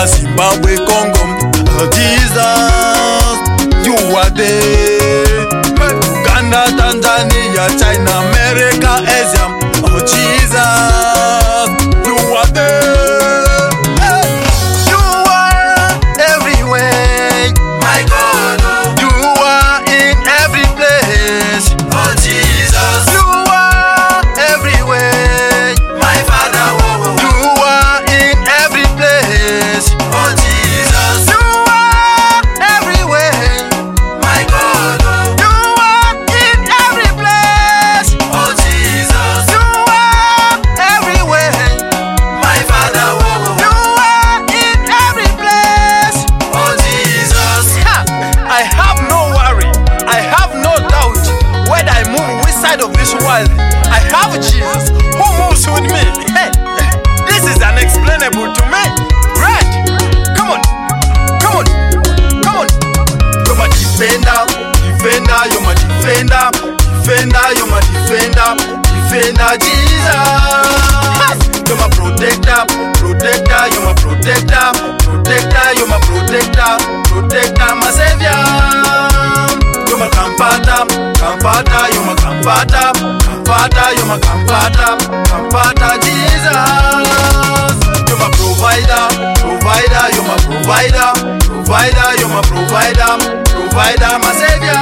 Uganda, Zimbabwe, Congo. Oh Jesus, you are there. Uganda, Tanzania, China, America, Asia. Oh Jesus, you are there. You are everywhere, my God. You are in every place. Oh Jesus, you are everywhere, my Father. You are in every place. Oh Jesus, you are everywhere, my God. You are in every place. Oh Jesus, you are everywhere, my Father. You are in every place. Oh Jesus, I have no worry, I have no doubt. Whether I move which side of this world, I have Jesus who moves with me. Hey, this is unexplainable to me. Right? Come on, come on, come on. You're my defender, defender, you're my defender, defender, you're my defender, defender, Jesus. You're my protector, protector, you're my protector, protector, you're my protector, protector, my savior. You're my comforter, comforter, you're my comforter, comforter, you're my comforter, comforter, Jesus. You're my provider, provider, you're my provider, provider, you're my provider, provider, my savior.